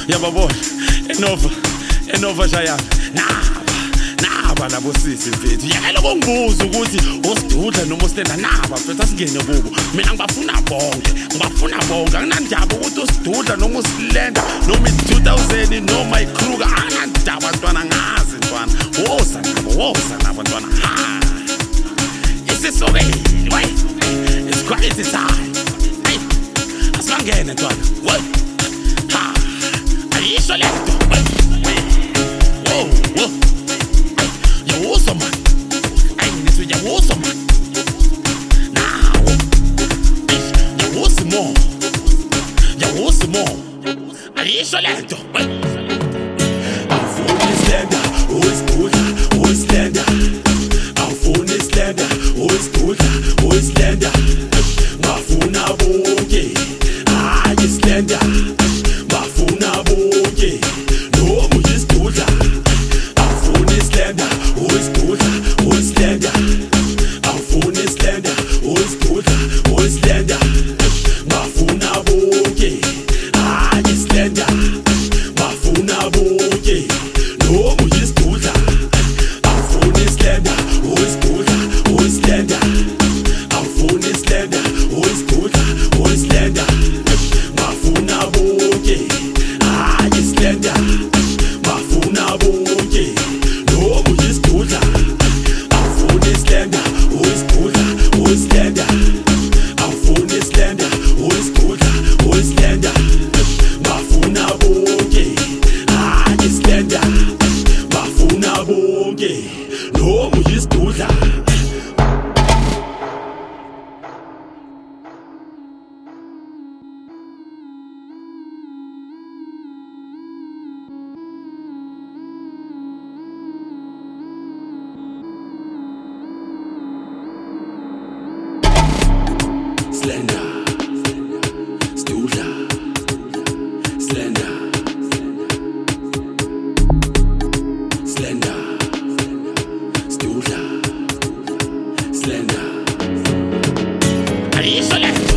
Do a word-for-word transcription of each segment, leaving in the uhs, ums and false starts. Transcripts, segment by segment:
Yababona enova enova shaya naba naba labo sisi mfethu yekela ukungibuza ukuthi usidudla noma usitenda naba mfethu asingene kubo mina ngibafuna bonke ngibafuna bonke anginandaba ukuthi usidudla noma usilenda noma i-two thousand noma iKruger anginandaba ntwana ngazi ntwana woza nabo woza nabo ntwana ha isisokeni way it's quite time hey asibangene ntwana way ha ayisho lento wow wow yawoza man ay nithi yawoza man now yawoza mo yawoza mo ayisho lento Afuna islanda uyisidudla uyisilanda Afuna islanda uyisidudla uyisilanda Bafuna bonke hayi islanda Bafuna bonke noma uyisidudla Afuna islanda uyisidudla uyisilanda Afuna islanda uyisidudla uyisilanda Bafuna bonke hayi islanda Bafuna bonke noma uyisidudla Afuna islanda uyisidudla uyisilanda Afuna islanda uyisidudla uyisilanda Bafuna bonke hayi islanda Bafuna bonke noma uyisidudla Afuna islanda uyisidudla uyisilanda Afuna islanda uyisidudla uyisilanda Bafuna bonke hayi islanda Bafuna bonke noma uyisidudla Slender, Studla, Slender, Slender, Studla, Slender. ayisho lento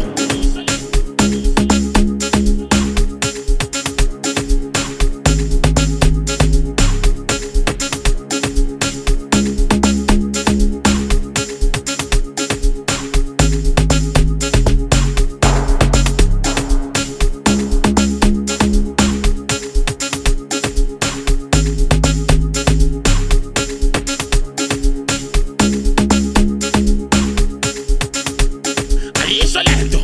ayisho lento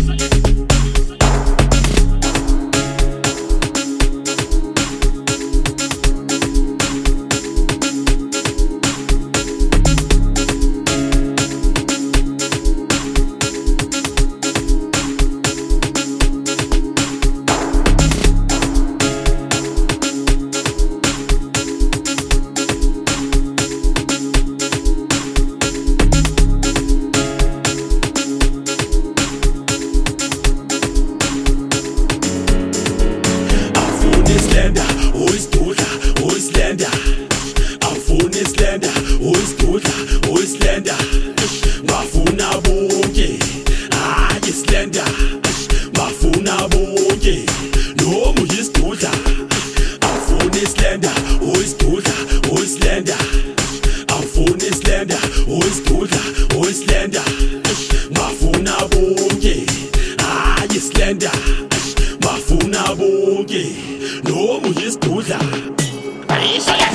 Afuna islanda uyisidudla uyisilanda Afuna islanda uyisidudla uyisilanda Bafuna bonke hayi islanda Bafuna bonke noma uyisidudla Afuna islanda uyisidudla uyisilanda Afuna islanda uyisidudla uyisilanda Bafuna bonke hayi islanda Bafuna bonke noma uyisidudla ayisho lento